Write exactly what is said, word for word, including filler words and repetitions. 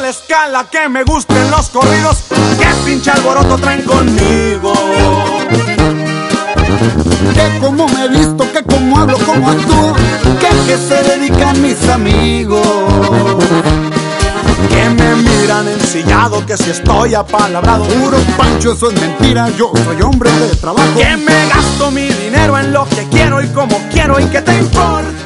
la escala, que me gusten los corridos, que pinche alboroto traen conmigo. Que como me he visto, que como hablo, como actúo, que que se dedican mis amigos. Que me miran ensillado, que si estoy apalabrado. Puro pancho, eso es mentira, yo soy hombre de trabajo. Que me gasto mi dinero en lo que quiero y como quiero, y que te importa